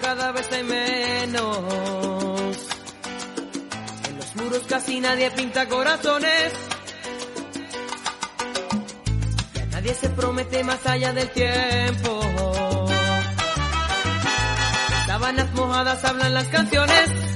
cada vez hay menos. En los muros casi nadie pinta corazones. Y a nadie se promete más allá del tiempo. Sábanas mojadas hablan las canciones.